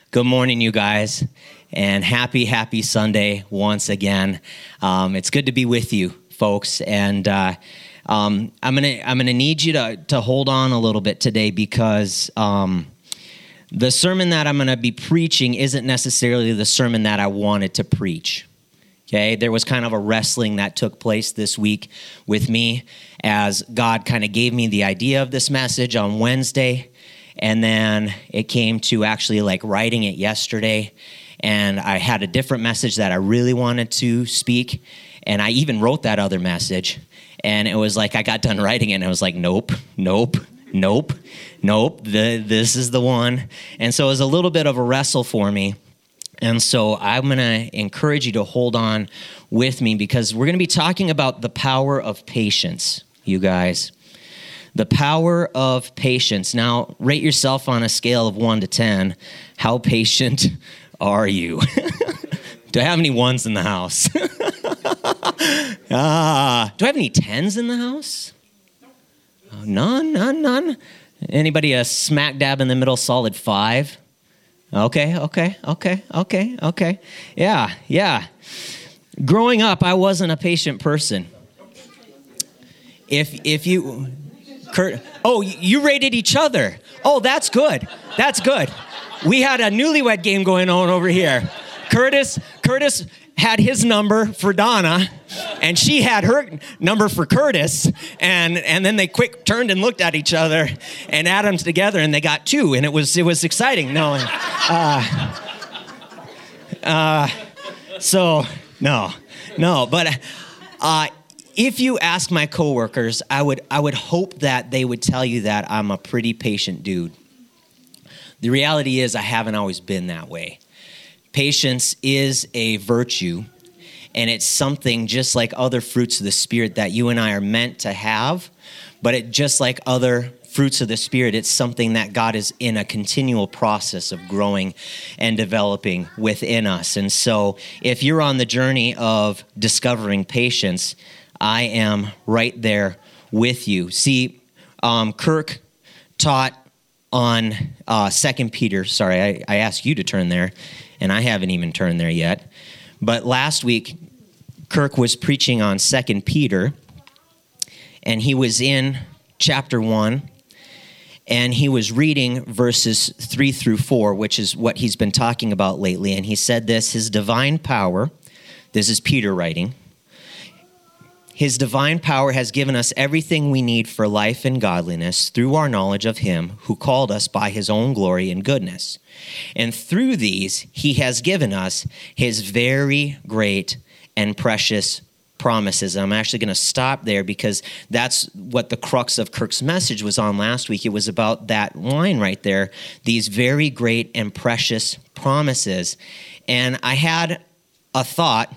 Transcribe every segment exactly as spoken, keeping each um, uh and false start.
Good morning, you guys, and happy, happy Sunday once again. Um, it's good to be with you, folks, and uh, um, I'm gonna I'm gonna need you to to hold on a little bit today because um, the sermon that I'm gonna be preaching isn't necessarily the sermon that I wanted to preach. Okay, there was kind of a wrestling that took place this week with me as God kind of gave me the idea of this message on Wednesday. And then it came to actually like writing it yesterday. And I had a different message that I really wanted to speak. And I even wrote that other message. And it was like I got done writing it and I was like, nope, nope, nope, nope. The, this is the one. And so it was a little bit of a wrestle for me. And so I'm going to encourage you to hold on with me because we're going to be talking about the power of patience, you guys. The power of patience. Now, rate yourself on a scale of one to ten. How patient are you? Do I have any ones in the house? ah, do I have any tens in the house? Oh, none, none, none. Anybody a smack dab in the middle, solid five? Okay, okay, okay, okay, okay. Yeah, yeah. Growing up, I wasn't a patient person. If if you... Kurt, oh, you rated each other. Oh, that's good. That's good. We had a newlywed game going on over here. Curtis, Curtis had his number for Donna, and she had her number for Curtis, and and then they quick turned and looked at each other and added them together, and they got two, and it was it was exciting. No, and, uh, uh, so no, no, but. Uh, If you ask my coworkers, I would I would hope that they would tell you that I'm a pretty patient dude. The reality is I haven't always been that way. Patience is a virtue, and it's something just like other fruits of the Spirit that you and I are meant to have, but it just like other fruits of the Spirit, it's something that God is in a continual process of growing and developing within us. And so if you're on the journey of discovering patience, I am right there with you. See, um, Kirk taught on uh, Second Peter. Sorry, I, I asked you to turn there, and I haven't even turned there yet. But last week, Kirk was preaching on Second Peter, and he was in chapter one, and he was reading verses three through four, which is what he's been talking about lately. And he said this, his divine power, this is Peter writing, His divine power has given us everything we need for life and godliness through our knowledge of him who called us by his own glory and goodness. And through these, he has given us his very great and precious promises. And I'm actually going to stop there because that's what the crux of Kirk's message was on last week. It was about that line right there, these very great and precious promises. And I had a thought,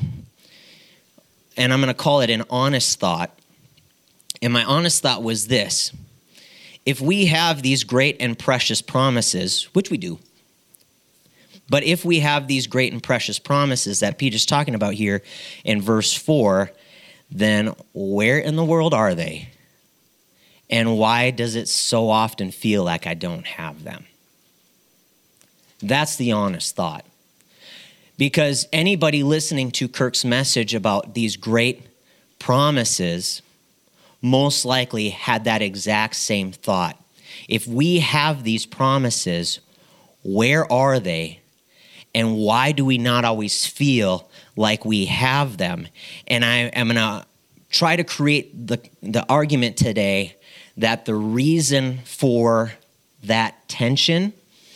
and I'm going to call it an honest thought. And my honest thought was this. If we have these great and precious promises, which we do, but if we have these great and precious promises that Peter's talking about here in verse four, then where in the world are they? And why does it so often feel like I don't have them? That's the honest thought. Because anybody listening to Kirk's message about these great promises most likely had that exact same thought. If we have these promises, where are they? And why do we not always feel like we have them? And I am going to try to create the, the argument today that the reason for that tension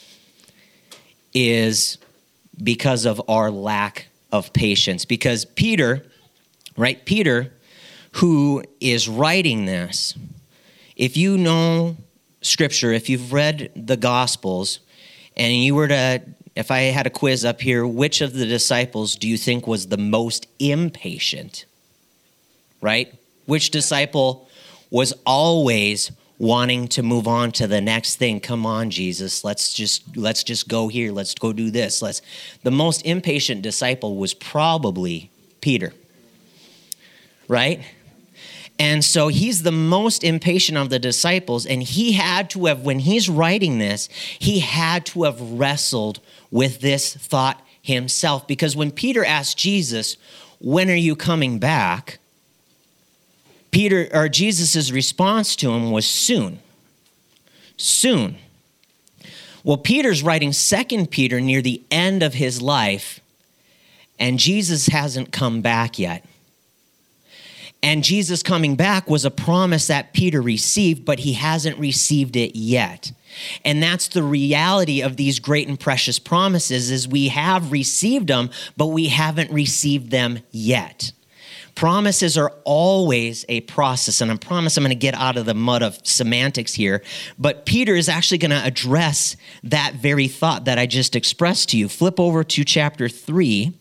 is because of our lack of patience. Because Peter, right, Peter, who is writing this, if you know Scripture, if you've read the Gospels, and you were to, if I had a quiz up here, which of the disciples do you think was the most impatient, right? Which disciple was always wanting to move on to the next thing? Come on, Jesus, let's just let's just go here. Let's go do this. Let's. The most impatient disciple was probably Peter, right? And so he's the most impatient of the disciples, and he had to have, when he's writing this, he had to have wrestled with this thought himself. Because when Peter asked Jesus, when are you coming back? Peter, or Jesus' response to him was soon. Soon. Well, Peter's writing Second Peter near the end of his life, and Jesus hasn't come back yet. And Jesus coming back was a promise that Peter received, but he hasn't received it yet. And that's the reality of these great and precious promises, is we have received them, but we haven't received them yet. Promises are always a process, and I promise I'm going to get out of the mud of semantics here, but Peter is actually going to address that very thought that I just expressed to you. Flip over to chapter three.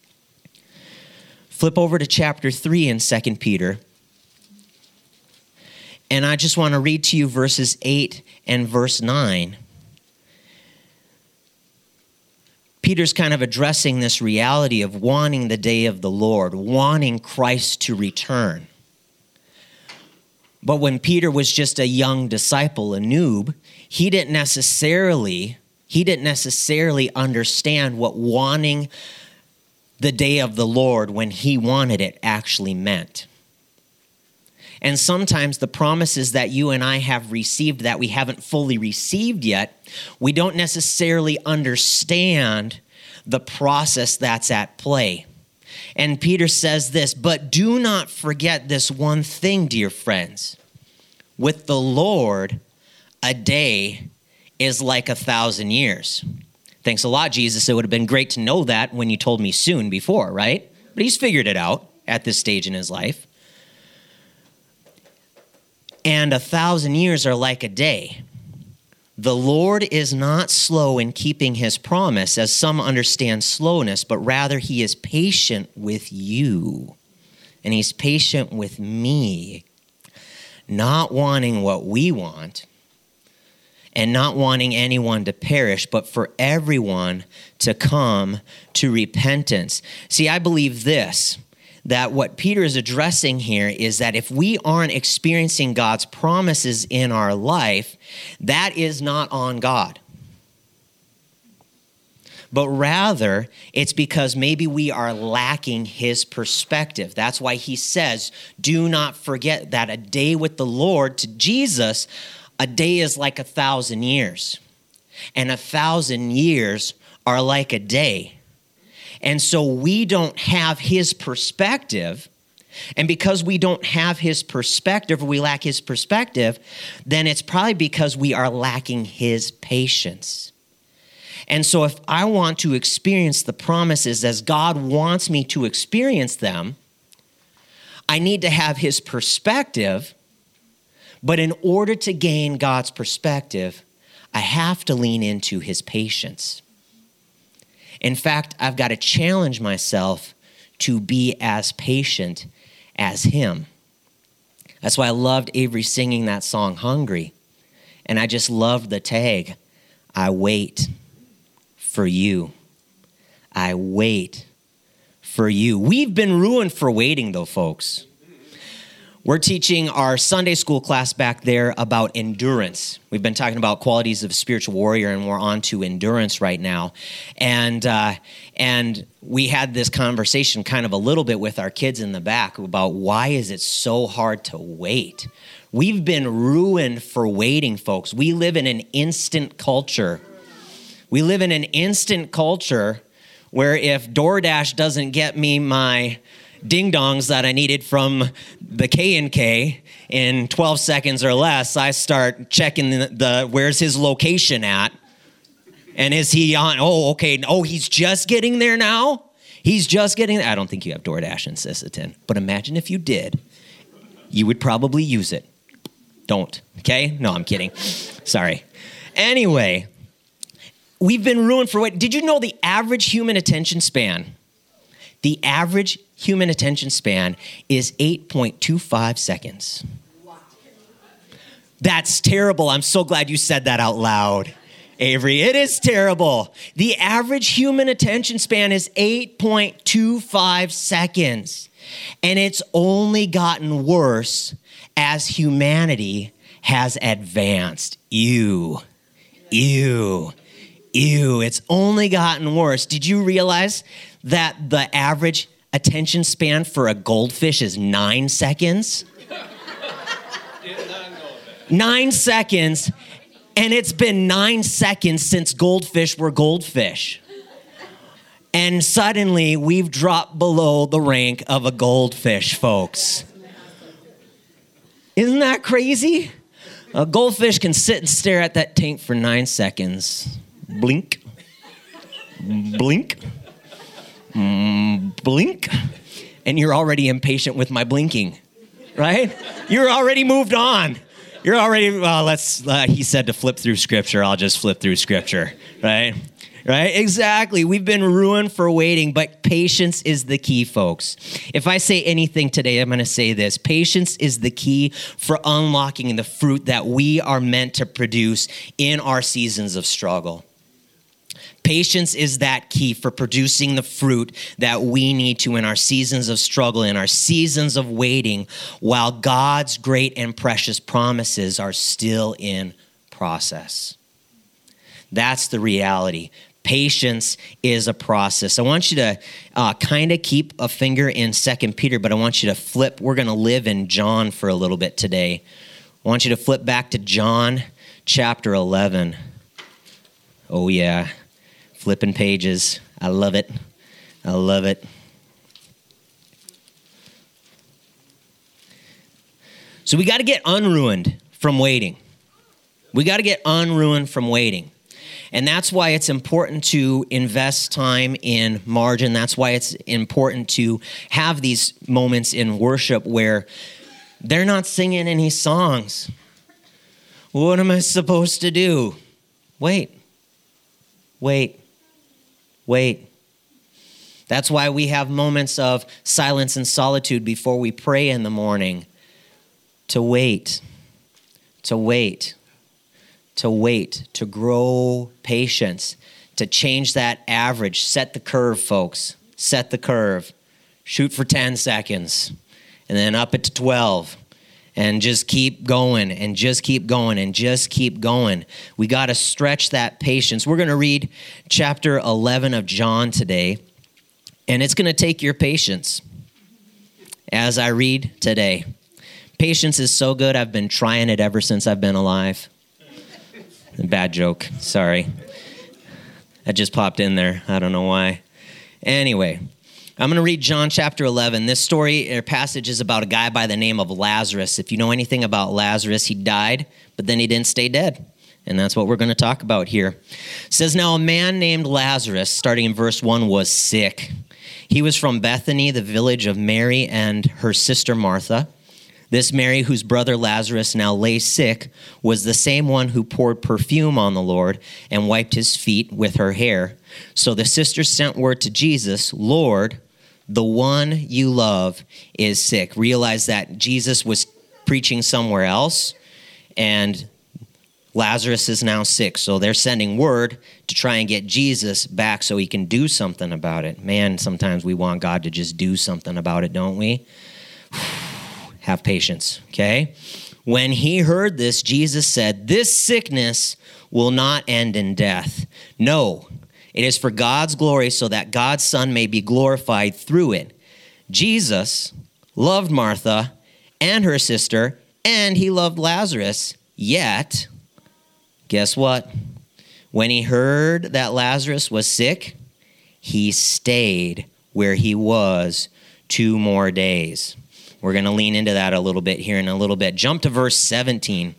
Flip over to chapter three in Second Peter. And I just want to read to you verses eight and verse nine. Peter's kind of addressing this reality of wanting the day of the Lord, wanting Christ to return. But when Peter was just a young disciple, a noob, he didn't necessarily, he didn't necessarily understand what wanting the day of the Lord when he wanted it actually meant. And sometimes the promises that you and I have received that we haven't fully received yet, we don't necessarily understand the process that's at play. And Peter says this, but do not forget this one thing, dear friends. With the Lord, a day is like a thousand years. Thanks a lot, Jesus. It would have been great to know that when you told me soon before, right? But he's figured it out at this stage in his life. And a thousand years are like a day. The Lord is not slow in keeping his promise, as some understand slowness, but rather he is patient with you. And he's patient with me, not wanting what we want, and not wanting anyone to perish, but for everyone to come to repentance. See, I believe this, that what Peter is addressing here is that if we aren't experiencing God's promises in our life, that is not on God. But rather, it's because maybe we are lacking his perspective. That's why he says, do not forget that a day with the Lord, to Jesus, a day is like a thousand years, and a thousand years are like a day. And so we don't have his perspective, and because we don't have his perspective, or we lack his perspective, then it's probably because we are lacking his patience. And so if I want to experience the promises as God wants me to experience them, I need to have his perspective. But in order to gain God's perspective, I have to lean into his patience. In fact, I've got to challenge myself to be as patient as him. That's why I loved Avery singing that song, Hungry. And I just loved the tag, I wait for you. I wait for you. We've been ruined for waiting, though, folks. We're teaching our Sunday school class back there about endurance. We've been talking about qualities of a spiritual warrior, and we're on to endurance right now. And uh, and we had this conversation kind of a little bit with our kids in the back about why is it so hard to wait? We've been ruined for waiting, folks. We live in an instant culture. We live in an instant culture where if DoorDash doesn't get me my ding-dongs that I needed from the K and K in twelve seconds or less, I start checking the, the where's his location at? And is he on? Oh, okay. Oh, he's just getting there now? He's just getting there. I don't think you have DoorDash in Sisseton, but imagine if you did. You would probably use it. Don't, okay? No, I'm kidding. Sorry. Anyway, we've been ruined for what? Did you know the average human attention span? The average human attention span is eight point two five seconds. That's terrible. I'm so glad you said that out loud, Avery. It is terrible. The average human attention span is eight point two five seconds. And it's only gotten worse as humanity has advanced. Ew, ew, ew. It's only gotten worse. Did you realize that the average attention span for a goldfish is nine seconds? Nine seconds, and it's been nine seconds since goldfish were goldfish. And suddenly, we've dropped below the rank of a goldfish, folks. Isn't that crazy? A goldfish can sit and stare at that tank for nine seconds. Blink. Blink. Mm, blink. And you're already impatient with my blinking, right? You're already moved on. You're already, well, let's, uh, he said to flip through scripture. I'll just flip through scripture, right? Right? Exactly. We've been ruined for waiting, but patience is the key, folks. If I say anything today, I'm going to say this. Patience is the key for unlocking the fruit that we are meant to produce in our seasons of struggle. Patience is that key for producing the fruit that we need to in our seasons of struggle, in our seasons of waiting, while God's great and precious promises are still in process. That's the reality. Patience is a process. I want you to uh, kind of keep a finger in Second Peter, but I want you to flip. We're going to live in John for a little bit today. I want you to flip back to John chapter eleven. Oh, yeah. Flipping pages. I love it. I love it. So we got to get unruined from waiting. We got to get unruined from waiting. And that's why it's important to invest time in margin. That's why it's important to have these moments in worship where they're not singing any songs. What am I supposed to do? Wait. Wait. Wait. That's why we have moments of silence and solitude before we pray in the morning. To wait. To wait. To wait, to grow patience, to change that average. Set the curve, folks. Set the curve. Shoot for ten seconds, and then up it to twelve, and just keep going, and just keep going, and just keep going. We got to stretch that patience. We're going to read chapter eleven of John today, and it's going to take your patience as I read today. Patience is so good, I've been trying it ever since I've been alive. Bad joke. Sorry. That just popped in there. I don't know why. Anyway, I'm going to read John chapter eleven. This story or passage is about a guy by the name of Lazarus. If you know anything about Lazarus, he died, but then he didn't stay dead. And that's what we're going to talk about here. It says, now a man named Lazarus, starting in verse one, was sick. He was from Bethany, the village of Mary and her sister Martha. This Mary, whose brother Lazarus now lay sick, was the same one who poured perfume on the Lord and wiped his feet with her hair. So the sisters sent word to Jesus, Lord, the one you love is sick. Realize that Jesus was preaching somewhere else, and Lazarus is now sick. So they're sending word to try and get Jesus back so he can do something about it. Man, sometimes we want God to just do something about it, don't we? Have patience, okay? When he heard this, Jesus said, this sickness will not end in death. No, it is for God's glory so that God's Son may be glorified through it. Jesus loved Martha and her sister, and he loved Lazarus. Yet, guess what? When he heard that Lazarus was sick, he stayed where he was two more days. We're going to lean into that a little bit here in a little bit. Jump to verse seventeen.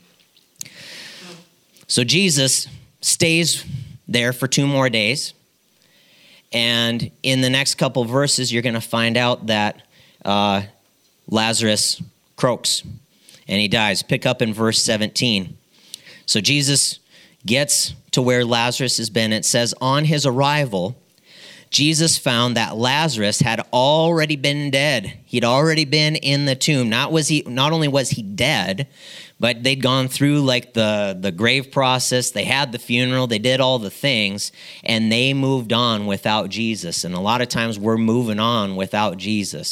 So Jesus stays there for two more days. And in the next couple verses, you're going to find out that uh, Lazarus croaks and he dies. Pick up in verse seventeen. So Jesus gets to where Lazarus has been. It says, on his arrival, Jesus found that Lazarus had already been dead. He'd already been in the tomb. Not was he. Not only was he dead, but they'd gone through like the, the grave process. They had the funeral. They did all the things, and they moved on without Jesus. And a lot of times we're moving on without Jesus.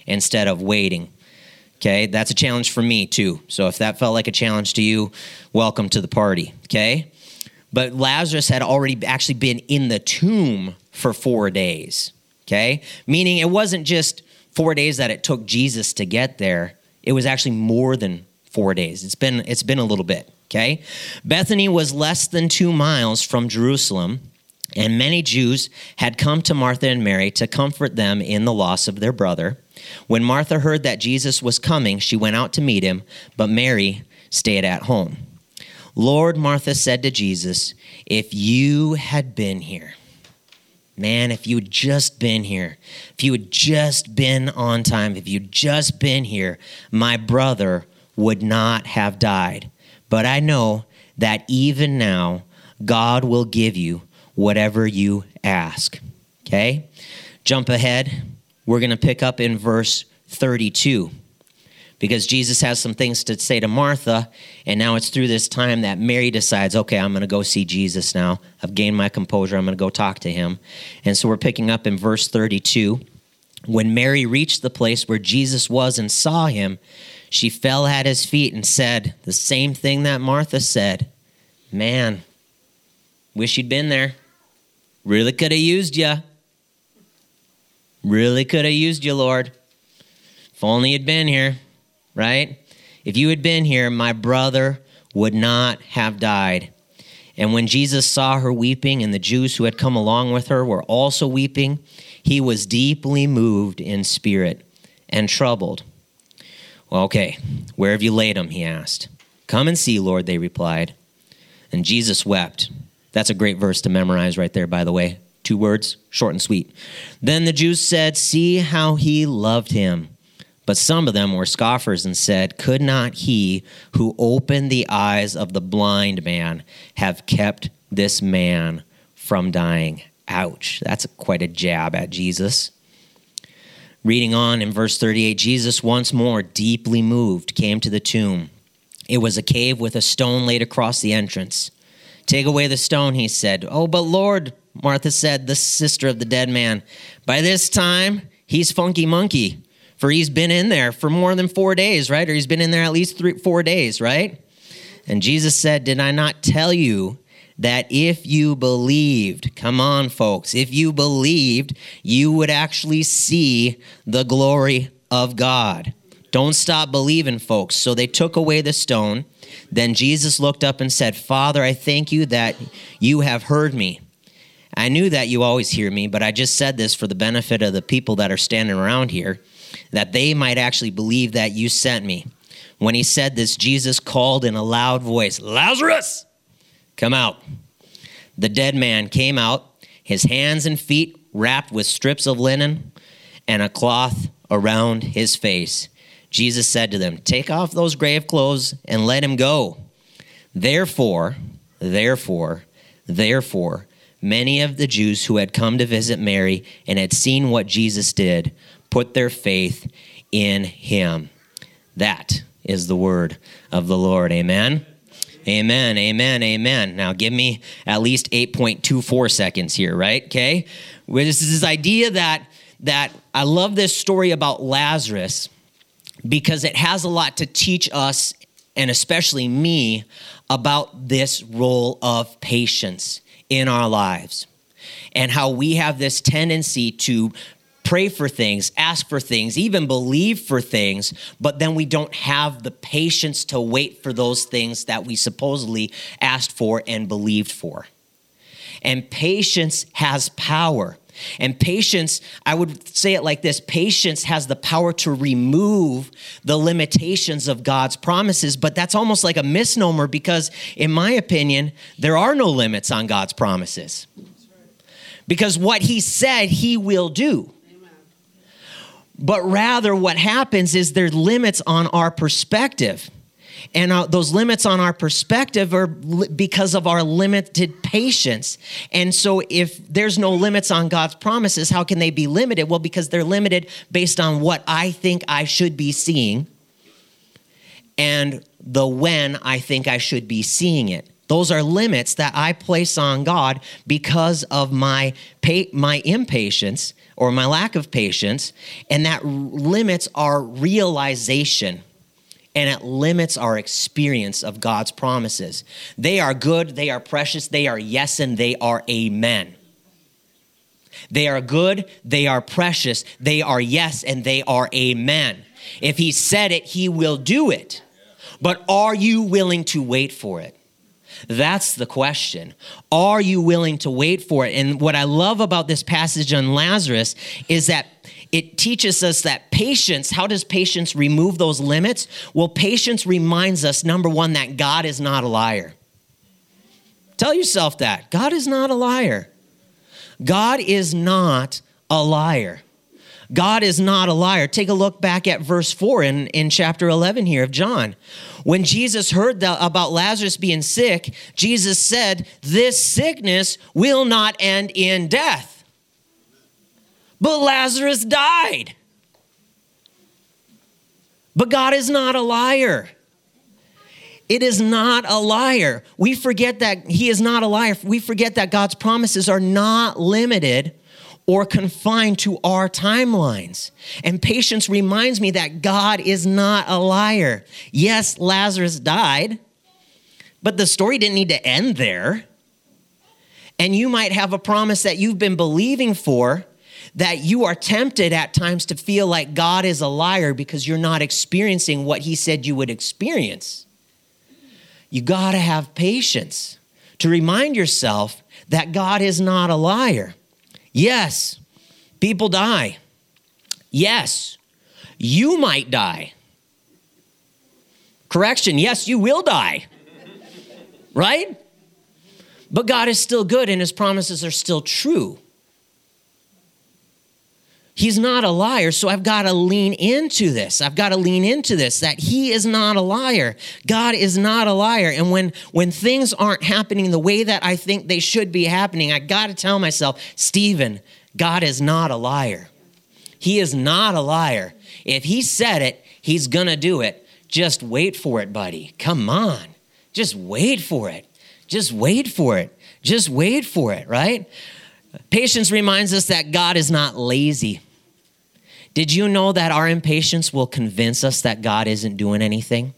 instead of waiting. Okay, that's a challenge for me too. So if that felt like a challenge to you, welcome to the party, okay? But Lazarus had already actually been in the tomb for four days, okay? Meaning it wasn't just four days that it took Jesus to get there. It was actually more than four days. It's been, it's been a little bit, okay? Bethany was less than two miles from Jerusalem, and many Jews had come to Martha and Mary to comfort them in the loss of their brother. When Martha heard that Jesus was coming, she went out to meet him, but Mary stayed at home. Lord, Martha said to Jesus, if you had been here, man, if you had just been here, if you had just been on time, if you'd just been here, my brother would not have died. But I know that even now, God will give you whatever you ask. Okay? Jump ahead. We're going to pick up in verse thirty-two because Jesus has some things to say to Martha, and now it's through this time that Mary decides, okay, I'm going to go see Jesus now. I've gained my composure. I'm going to go talk to him. And so we're picking up in verse thirty-two. When Mary reached the place where Jesus was and saw him, she fell at his feet and said the same thing that Martha said. Man, wish you'd been there. Really could have used you. Really could have used you, Lord. If only you'd been here, right? If you had been here, my brother would not have died. And when Jesus saw her weeping, and the Jews who had come along with her were also weeping, he was deeply moved in spirit and troubled. Well, okay, where have you laid him? He asked. Come and see, Lord, they replied. And Jesus wept. That's a great verse to memorize right there, by the way. Two words, short and sweet. Then the Jews said, see how he loved him. But some of them were scoffers and said, could not he who opened the eyes of the blind man have kept this man from dying? Ouch, that's quite a jab at Jesus. Reading on in verse thirty-eight, Jesus once more, deeply moved, came to the tomb. It was a cave with a stone laid across the entrance. Take away the stone, he said. Oh, but Lord, Martha said, the sister of the dead man, by this time, he's funky monkey, for he's been in there for more than four days, right? Or he's been in there at least three, four days, right? And Jesus said, did I not tell you that if you believed, come on, folks, if you believed, you would actually see the glory of God. Don't stop believing, folks. So they took away the stone. Then Jesus looked up and said, Father, I thank you that you have heard me. I knew that you always hear me, but I just said this for the benefit of the people that are standing around here, that they might actually believe that you sent me. When he said this, Jesus called in a loud voice, Lazarus, come out. The dead man came out, his hands and feet wrapped with strips of linen and a cloth around his face. Jesus said to them, take off those grave clothes and let him go. Therefore, therefore, therefore, many of the Jews who had come to visit Mary and had seen what Jesus did put their faith in him. That is the word of the Lord. Amen. Amen, amen, amen. Now give me at least eight point two four seconds here, right? Okay? This is this idea that, that I love this story about Lazarus because it has a lot to teach us, and especially me, about this role of patience in our lives and how we have this tendency to pray for things, ask for things, even believe for things, but then we don't have the patience to wait for those things that we supposedly asked for and believed for. And patience has power. And patience, I would say it like this, patience has the power to remove the limitations of God's promises, but that's almost like a misnomer because, in my opinion, there are no limits on God's promises. Because what he said, he will do. But rather what happens is there's limits on our perspective. And uh, those limits on our perspective are li- because of our limited patience. And so if there's no limits on God's promises, how can they be limited? Well, because they're limited based on what I think I should be seeing and the when I think I should be seeing it. Those are limits that I place on God because of my pa- my impatience or my lack of patience, and that limits our realization, and it limits our experience of God's promises. They are good, they are precious, they are yes, and they are amen. They are good, they are precious, they are yes, and they are amen. If he said it, he will do it. But are you willing to wait for it? That's the question. Are you willing to wait for it? And what I love about this passage on Lazarus is that it teaches us that patience, how does patience remove those limits? Well, patience reminds us, number one, that God is not a liar. Tell yourself that. God is not a liar. God is not a liar. God is not a liar. Take a look back at verse four in, in chapter eleven here of John. When Jesus heard the, about Lazarus being sick, Jesus said, this sickness will not end in death. But Lazarus died. But God is not a liar. It is not a liar. We forget that he is not a liar. We forget that God's promises are not limited or confined to our timelines. And patience reminds me that God is not a liar. Yes, Lazarus died, but the story didn't need to end there. And you might have a promise that you've been believing for, that you are tempted at times to feel like God is a liar because you're not experiencing what he said you would experience. You got to have patience to remind yourself that God is not a liar. Yes, people die. Yes, you might die. Correction, yes, you will die. Right? But God is still good and his promises are still true. He's not a liar, so I've got to lean into this. I've got to lean into this, that he is not a liar. God is not a liar. And when, when things aren't happening the way that I think they should be happening, I got to tell myself, Stephen, God is not a liar. He is not a liar. If he said it, he's going to do it. Just wait for it, buddy. Come on. Just wait for it. Just wait for it. Just wait for it, right? Patience reminds us that God is not lazy. Did you know that our impatience will convince us that God isn't doing anything?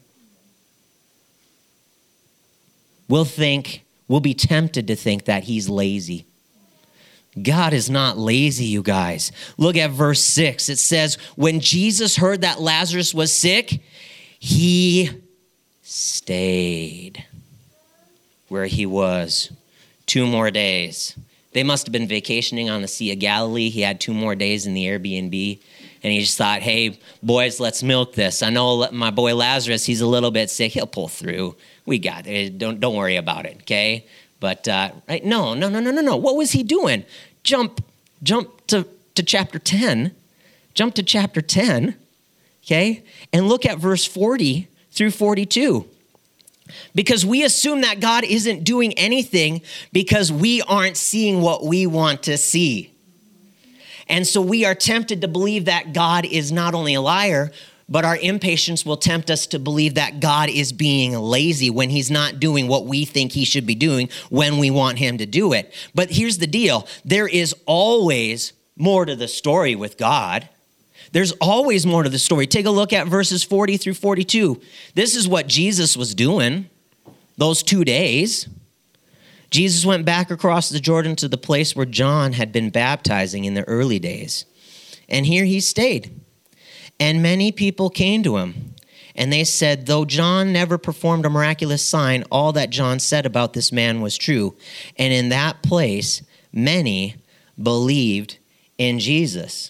We'll think, we'll be tempted to think that he's lazy. God is not lazy, you guys. Look at verse six. It says, when Jesus heard that Lazarus was sick, he stayed where he was two more days. They must have been vacationing on the Sea of Galilee. He had two more days in the Airbnb. And he just thought, hey, boys, let's milk this. I know my boy Lazarus, he's a little bit sick. He'll pull through. We got it. Don't, don't worry about it, okay? But, uh, right? no, no, no, no, no, no. What was he doing? Jump, jump to, to chapter ten. Jump to chapter ten, okay? And look at verse forty through forty-two. Because we assume that God isn't doing anything because we aren't seeing what we want to see. And so we are tempted to believe that God is not only a liar, but our impatience will tempt us to believe that God is being lazy when he's not doing what we think he should be doing when we want him to do it. But here's the deal. There is always more to the story with God. There's always more to the story. Take a look at verses forty through forty-two. This is what Jesus was doing those two days. Jesus went back across the Jordan to the place where John had been baptizing in the early days. And here he stayed. And many people came to him. And they said, though John never performed a miraculous sign, all that John said about this man was true. And in that place, many believed in Jesus.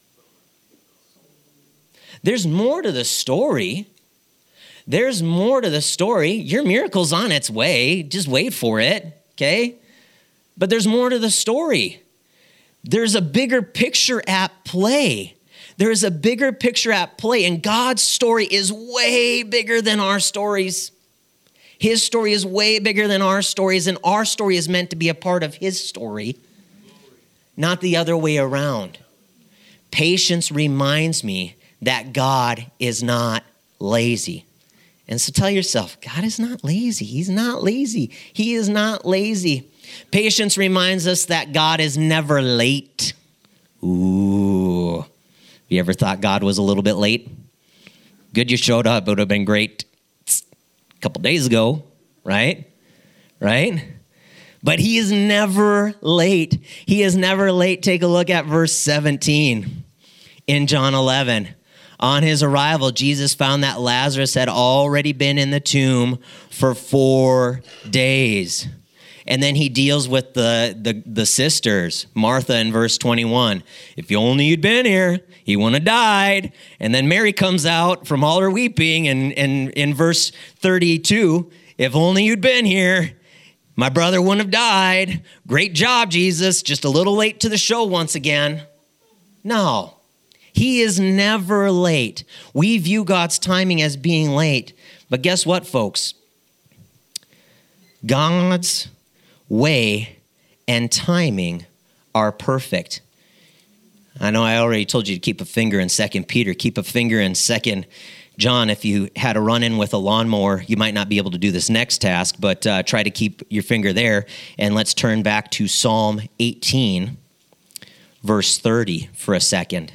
There's more to the story. There's more to the story. Your miracle's on its way. Just wait for it, okay? But there's more to the story. There's a bigger picture at play. There is a bigger picture at play, and God's story is way bigger than our stories. His story is way bigger than our stories, and our story is meant to be a part of his story, not the other way around. Patience reminds me that God is not lazy. And so tell yourself, God is not lazy. He's not lazy. He is not lazy. Patience reminds us that God is never late. Ooh. You ever thought God was a little bit late? Good you showed up. It would have been great a couple days ago, right? Right? But he is never late. He is never late. Take a look at verse seventeen in John eleven. On his arrival, Jesus found that Lazarus had already been in the tomb for four days. And then he deals with the, the, the sisters, Martha in verse twenty-one. If only you'd been here, he wouldn't have died. And then Mary comes out from all her weeping, and, and in verse thirty-two, if only you'd been here, my brother wouldn't have died. Great job, Jesus. Just a little late to the show once again. No. He is never late. We view God's timing as being late. But guess what, folks? God's way and timing are perfect. I know I already told you to keep a finger in Second Peter. Keep a finger in Second John. If you had a run-in with a lawnmower, you might not be able to do this next task, but uh, try to keep your finger there. And let's turn back to Psalm eighteen, verse thirty for a second.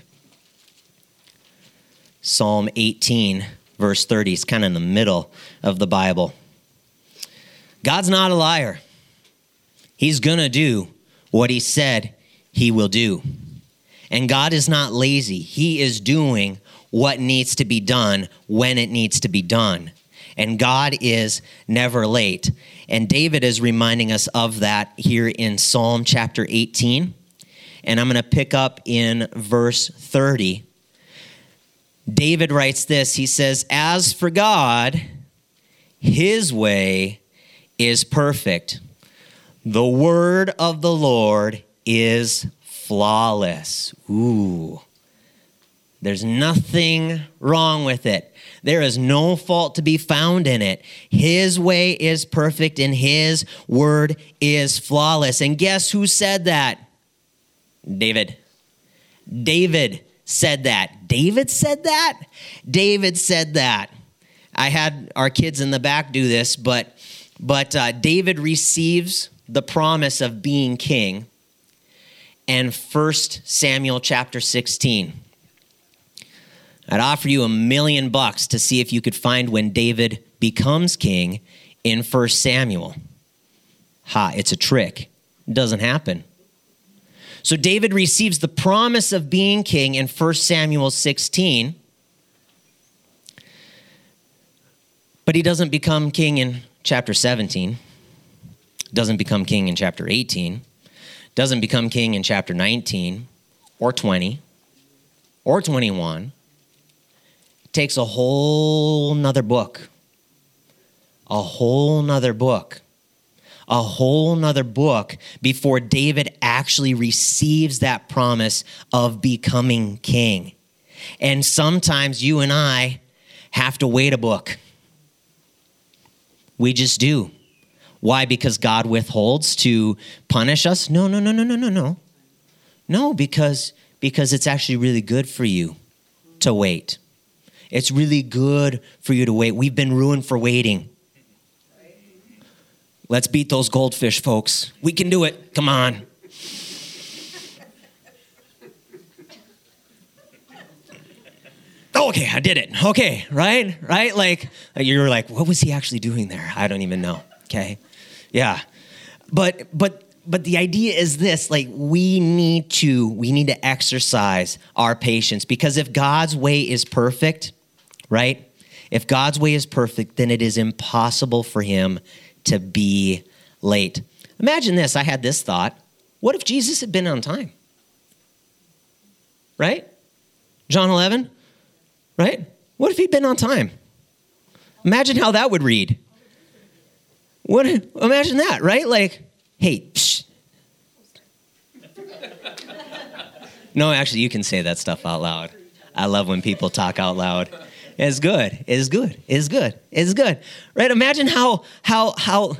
Psalm eighteen, verse thirty is kind of in the middle of the Bible. God's not a liar. He's going to do what he said he will do. And God is not lazy. He is doing what needs to be done when it needs to be done. And God is never late. And David is reminding us of that here in Psalm chapter eighteen. And I'm going to pick up in verse thirty. David writes this. He says, as for God, his way is perfect. The word of the Lord is flawless. Ooh. There's nothing wrong with it. There is no fault to be found in it. His way is perfect and his word is flawless. And guess who said that? David. David said that. David said that? David said that. I had our kids in the back do this, but, but uh, David receives the promise of being king in First Samuel chapter sixteen. I'd offer you a million bucks to see if you could find when David becomes king in First Samuel. Ha, it's a trick. It doesn't happen. So David receives the promise of being king in First Samuel sixteen, but he doesn't become king in chapter seventeen, doesn't become king in chapter eighteen, doesn't become king in chapter nineteen or twenty or twenty-one. It takes a whole nother book, a whole nother book. A whole nother book before David actually receives that promise of becoming king. And sometimes you and I have to wait a book. We just do. Why? Because God withholds to punish us? No, no, no, no, no, no, no. No, because, because it's actually really good for you to wait. It's really good for you to wait. We've been ruined for waiting. Let's beat those goldfish, folks. We can do it. Come on. Okay, I did it. Okay, right? Right? Like, you're like, what was he actually doing there? I don't even know. Okay? Yeah. But but but the idea is this, like we need to we need to exercise our patience, because if God's way is perfect, right? If God's way is perfect, then it is impossible for him to be late. Imagine this. I had this thought. What if Jesus had been on time? Right? John eleven? Right? What if he'd been on time? Imagine how that would read. What? Imagine that, right? Like, hey, psh. No, actually, you can say that stuff out loud. I love when people talk out loud. It's good. It's good. It's good. It's good. Right? Imagine how, how, how,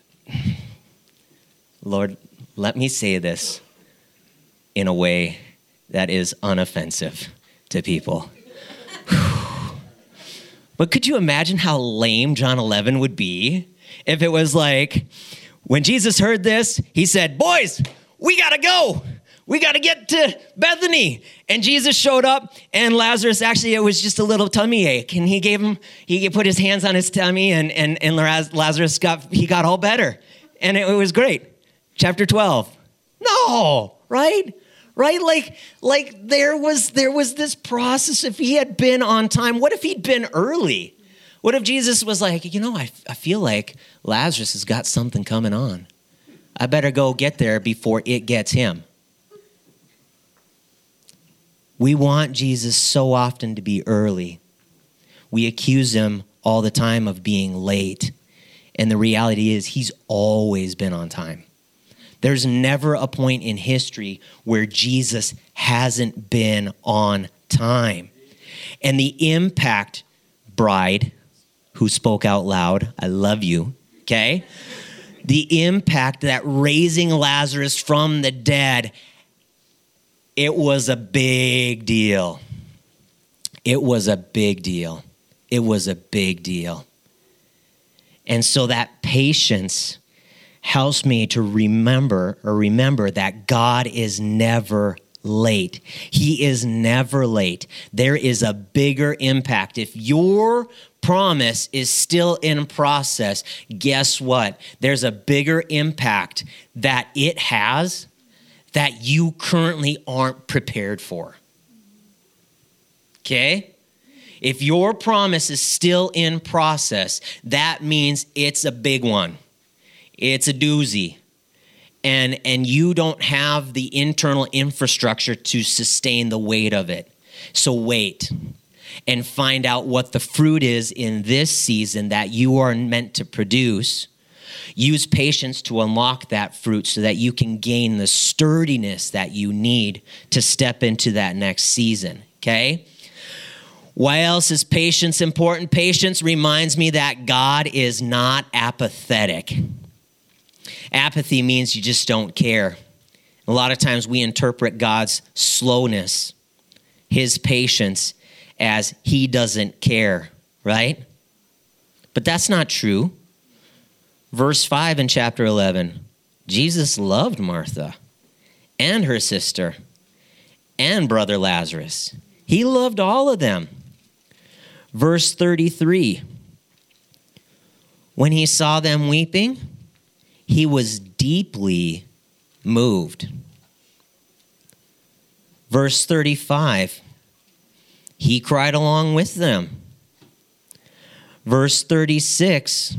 Lord, let me say this in a way that is unoffensive to people. But could you imagine how lame John eleven would be if it was like, when Jesus heard this, he said, boys, we got to go. We got to get to Bethany. And Jesus showed up, and Lazarus, actually, it was just a little tummy ache. And he gave him, he put his hands on his tummy, and, and, and Lazarus got, he got all better. And it, it was great. Chapter twelve. No, right? Right? Like, like there was there was this process. If he had been on time, what if he'd been early? What if Jesus was like, you know, I, I feel like Lazarus has got something coming on. I better go get there before it gets him. We want Jesus so often to be early. We accuse him all the time of being late. And the reality is he's always been on time. There's never a point in history where Jesus hasn't been on time. And the impact, bride, who spoke out loud, I love you, okay? The impact that raising Lazarus from the dead, it was a big deal. It was a big deal. It was a big deal. And so that patience helps me to remember or remember that God is never late. He is never late. There is a bigger impact. If your promise is still in process, guess what? There's a bigger impact that it has that you currently aren't prepared for. Okay? If your promise is still in process, that means it's a big one. It's a doozy. And, and you don't have the internal infrastructure to sustain the weight of it. So wait and find out what the fruit is in this season that you are meant to produce. Use patience to unlock that fruit so that you can gain the sturdiness that you need to step into that next season, okay? Why else is patience important? Patience reminds me that God is not apathetic. Apathy means you just don't care. A lot of times we interpret God's slowness, his patience, as he doesn't care, right? But that's not true. Verse five in chapter eleven, Jesus loved Martha and her sister and brother Lazarus. He loved all of them. Verse thirty-three, when he saw them weeping, he was deeply moved. Verse thirty-five, he cried along with them. Verse thirty-six,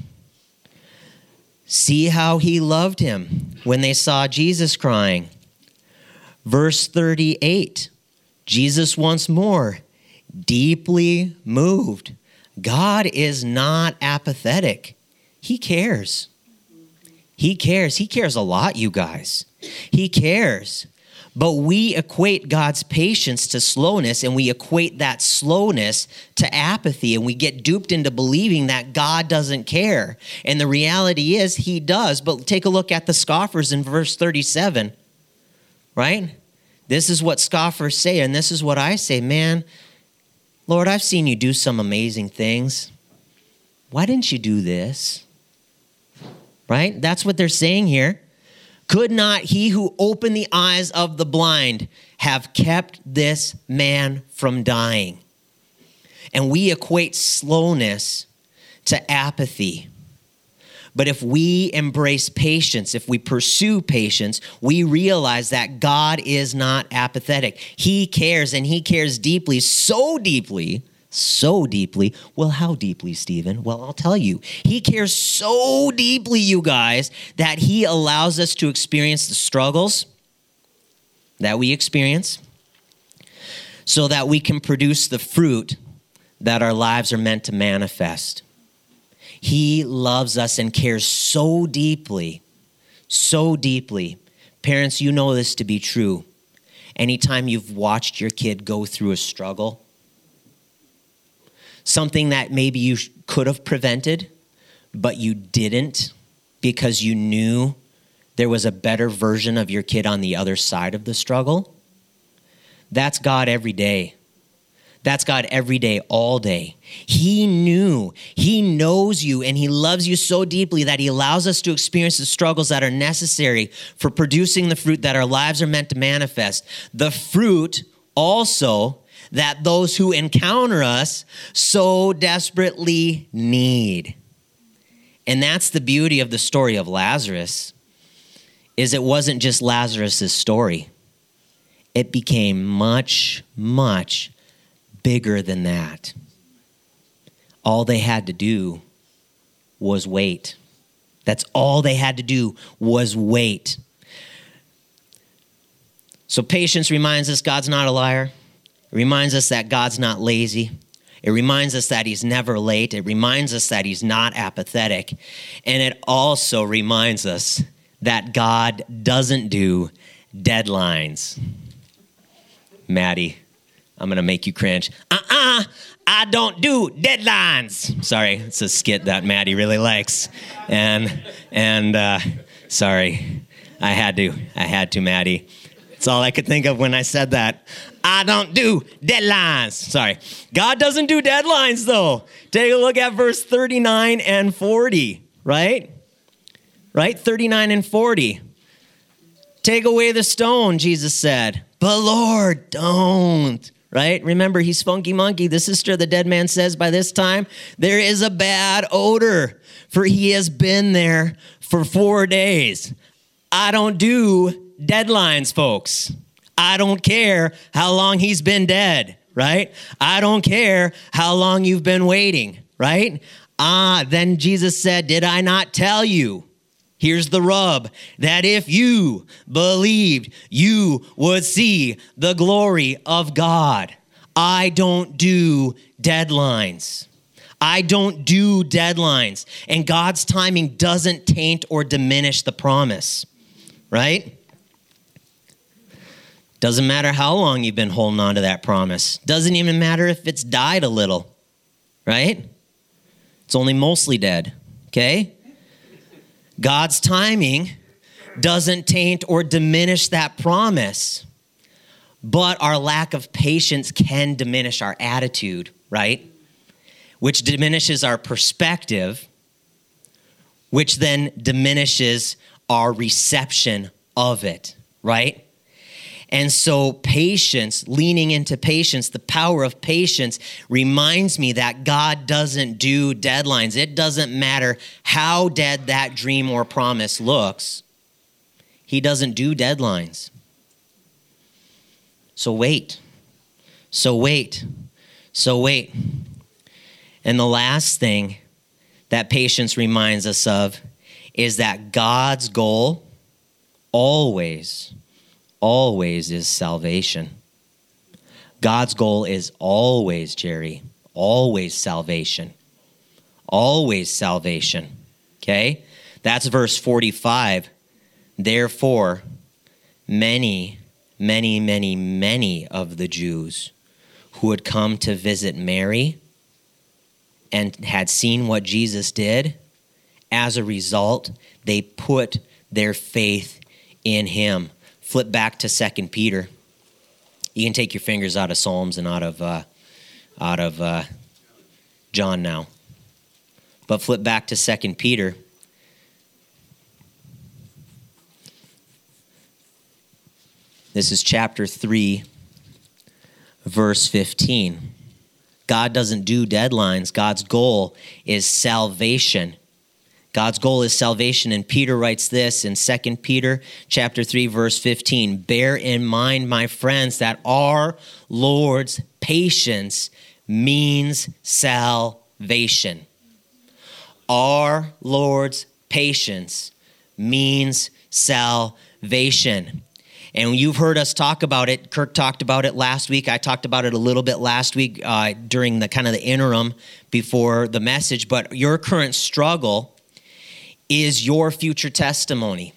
see how he loved him when they saw Jesus crying. Verse thirty-eight, Jesus once more, deeply moved. God is not apathetic. He cares. He cares. He cares a lot, you guys. He cares. But we equate God's patience to slowness, and we equate that slowness to apathy, and we get duped into believing that God doesn't care. And the reality is he does. But take a look at the scoffers in verse thirty-seven, right? This is what scoffers say, and this is what I say. Man, Lord, I've seen you do some amazing things. Why didn't you do this? Right? That's what they're saying here. Could not he who opened the eyes of the blind have kept this man from dying? And we equate slowness to apathy. But if we embrace patience, if we pursue patience, we realize that God is not apathetic. He cares, and he cares deeply, so deeply, so deeply. Well, how deeply, Stephen? Well, I'll tell you. He cares so deeply, you guys, that he allows us to experience the struggles that we experience so that we can produce the fruit that our lives are meant to manifest. He loves us and cares so deeply, so deeply. Parents, you know this to be true. Anytime you've watched your kid go through a struggle, something that maybe you could have prevented, but you didn't because you knew there was a better version of your kid on the other side of the struggle. That's God every day. That's God every day, all day. He knew, he knows you, and he loves you so deeply that he allows us to experience the struggles that are necessary for producing the fruit that our lives are meant to manifest. The fruit also that those who encounter us so desperately need. And that's the beauty of the story of Lazarus, is it wasn't just Lazarus' story. It became much, much bigger than that. All they had to do was wait. That's all they had to do was wait. So patience reminds us God's not a liar. It reminds us that God's not lazy. It reminds us that he's never late. It reminds us that he's not apathetic. And it also reminds us that God doesn't do deadlines. Maddie, I'm going to make you cringe. Uh-uh, I don't do deadlines. Sorry, it's a skit that Maddie really likes. And, and uh, sorry, I had to. I had to, Maddie. That's all I could think of when I said that. I don't do deadlines. Sorry. God doesn't do deadlines, though. Take a look at verse thirty-nine and forty, right? Right? thirty-nine and forty. Take away the stone, Jesus said. But Lord, don't. Right? Remember, he's Funky Monkey. The sister of the dead man says by this time, there is a bad odor, for he has been there for four days. I don't do deadlines, folks. I don't care how long he's been dead, right? I don't care how long you've been waiting, right? Ah, then Jesus said, did I not tell you? Here's the rub, that if you believed, you would see the glory of God. I don't do deadlines. I don't do deadlines. And God's timing doesn't taint or diminish the promise, right? Doesn't matter how long you've been holding on to that promise. Doesn't even matter if it's died a little, right? It's only mostly dead, okay? God's timing doesn't taint or diminish that promise, but our lack of patience can diminish our attitude, right? Which diminishes our perspective, which then diminishes our reception of it, right? And so patience, leaning into patience, the power of patience reminds me that God doesn't do deadlines. It doesn't matter how dead that dream or promise looks. He doesn't do deadlines. So wait. So wait. So wait. And the last thing that patience reminds us of is that God's goal always always is salvation. God's goal is always, Jerry, always salvation. Always salvation. Okay? That's verse forty-five. Therefore, many, many, many, many of the Jews who had come to visit Mary and had seen what Jesus did, as a result, they put their faith in him. Flip back to Second Peter. You can take your fingers out of Psalms and out of uh, out of uh, John now. But flip back to Second Peter. This is chapter three, verse fifteen. God doesn't do deadlines. God's goal is salvation. God's goal is salvation, and Peter writes this in Second Peter chapter three, verse fifteen. Bear in mind, my friends, that our Lord's patience means salvation. Our Lord's patience means salvation. And you've heard us talk about it. Kirk talked about it last week. I talked about it a little bit last week uh, during the kind of the interim before the message. But your current struggle is your future testimony.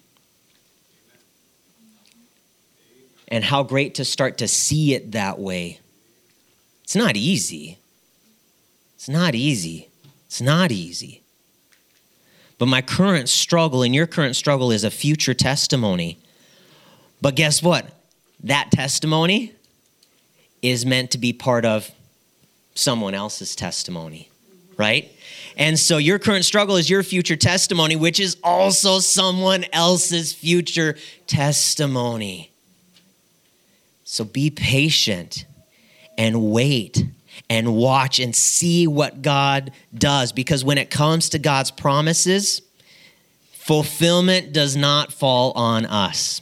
And how great to start to see it that way. It's not easy. It's not easy. It's not easy. But my current struggle and your current struggle is a future testimony. But guess what? That testimony is meant to be part of someone else's testimony, right? And so your current struggle is your future testimony, which is also someone else's future testimony. So be patient and wait and watch and see what God does. Because when it comes to God's promises, fulfillment does not fall on us.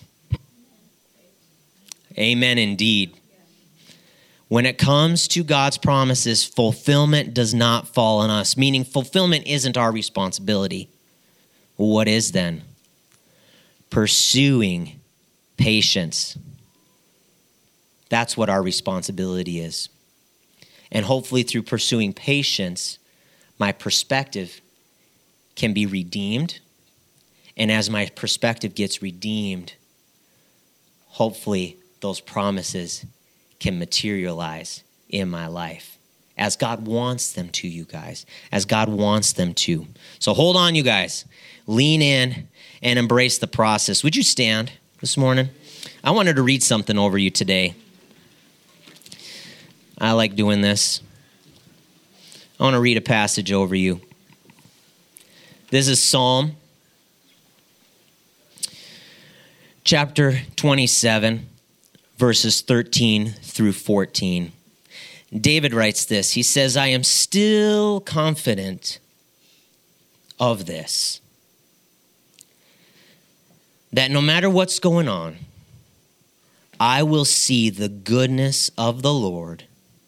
Amen indeed. When it comes to God's promises, fulfillment does not fall on us, meaning fulfillment isn't our responsibility. What is then? Pursuing patience. That's what our responsibility is. And hopefully through pursuing patience, my perspective can be redeemed. And as my perspective gets redeemed, hopefully those promises can materialize in my life as God wants them to, you guys, as God wants them to. So hold on, you guys. Lean in and embrace the process. Would you stand this morning? I wanted to read something over you today. I like doing this. I want to read a passage over you. This is Psalm chapter twenty-seven, verses thirteen through fourteen. David writes this. He says, I am still confident of this, that no matter what's going on, I will see the goodness of the Lord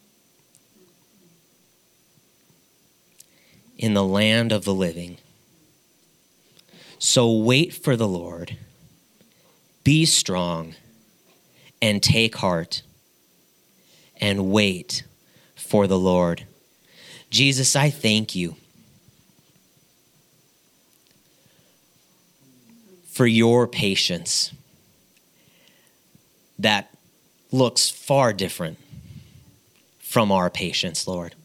in the land of the living. So wait for the Lord, be strong, and take heart, and wait for the Lord. Jesus, I thank you for your patience that looks far different from our patience, Lord.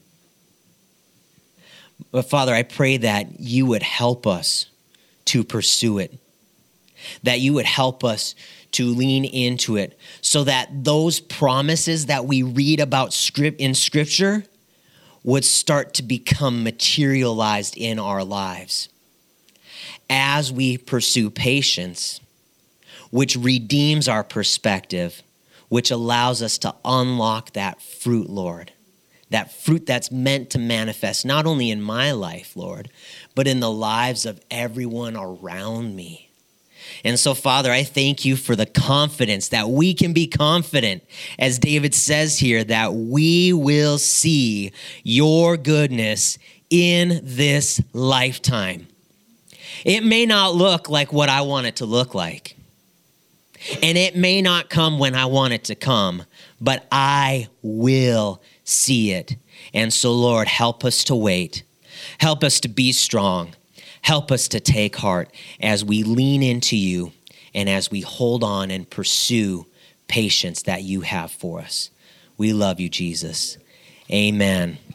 But Father, I pray that you would help us to pursue it, that you would help us to lean into it so that those promises that we read about script in Scripture would start to become materialized in our lives as we pursue patience, which redeems our perspective, which allows us to unlock that fruit, Lord. That fruit that's meant to manifest not only in my life, Lord, but in the lives of everyone around me. And so, Father, I thank you for the confidence that we can be confident, as David says here, that we will see your goodness in this lifetime. It may not look like what I want it to look like, and it may not come when I want it to come, but I will see it. And so, Lord, help us to wait. Help us to be strong. Help us to take heart as we lean into you and as we hold on and pursue patience that you have for us. We love you, Jesus. Amen.